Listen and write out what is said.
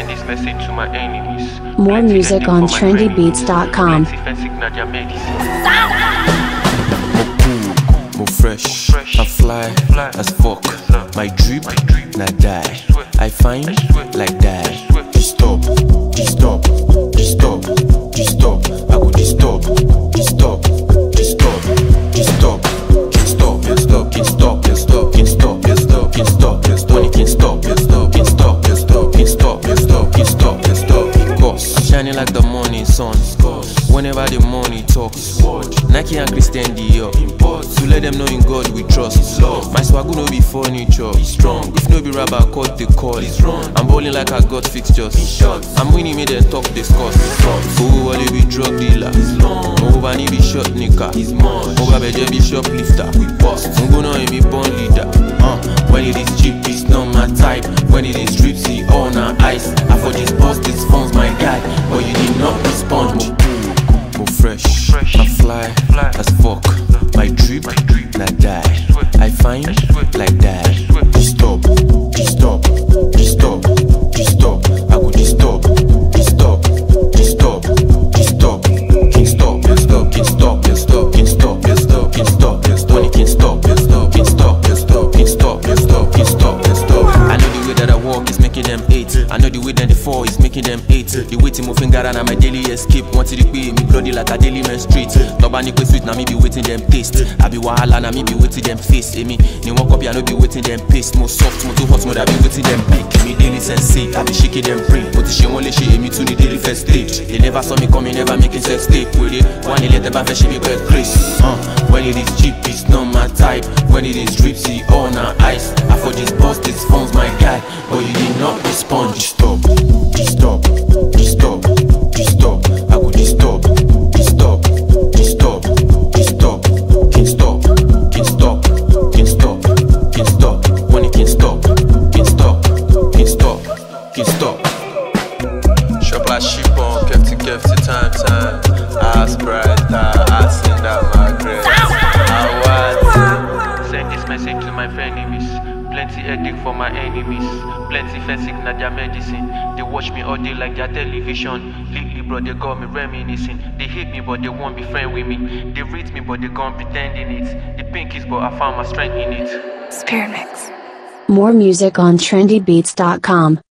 Send this message to my enemies. More music on trendybeats.com. More fresh, I fly as fuck. My drip, not die. I find like that. Stop. I go stop. Shining like the morning sun. Whenever the money talks, Nike and Christian Dior. To let them know in God we trust. My swag no be furniture. If no be rubber, cut the call. I'm bowling like I got fixtures. I'm winning, me then talk discuss. Oh, I be drug dealer. Oh, I be short nigga. Oh, I be shoplifter. I'm gonna be born leader. When it is cheap, it's not my type. When it is dripsy, all na ice. I for this boss, this phone's my guy. But you did not respond. More fresh, I fly as fuck. My drip, not die. I find like that. Stop. I go stop. I know the way that I walk is making them hate. I know the way that they fall is making them hate. The way to moving God and my daily escape. Want to be me bloody like a daily menstruate. Nobody go sweet, now me be waiting them taste. I be wahala, now me be waiting them face. Me, they walk up, I know be waiting them paste. More soft, more too hot, more I be waiting them big. Me daily sensate, I be shaking them brain. But she only she me to the daily first stage. They never saw me coming, never making sex tape with it. One let the back she be bad grace. When it is cheap, it's not my type. When it is dripsy, all na ice. I for this boss, this phone's my guy. But you did not respond. Stop. I go stop. When it can't stop. Shop like sheep on, kept it time. Ass bright, I send out my grace. Send this message to my enemies. Plenty headache for my enemies. Plenty fencing na their medicine. They watch me all day like their television. Lately, bro, they got me reminiscing. They hate me, but they won't be friend with me. They rate me, but they gone pretending it. The pink is, but I found my strength in it. Spirit Mix. More music on trendybeats.com.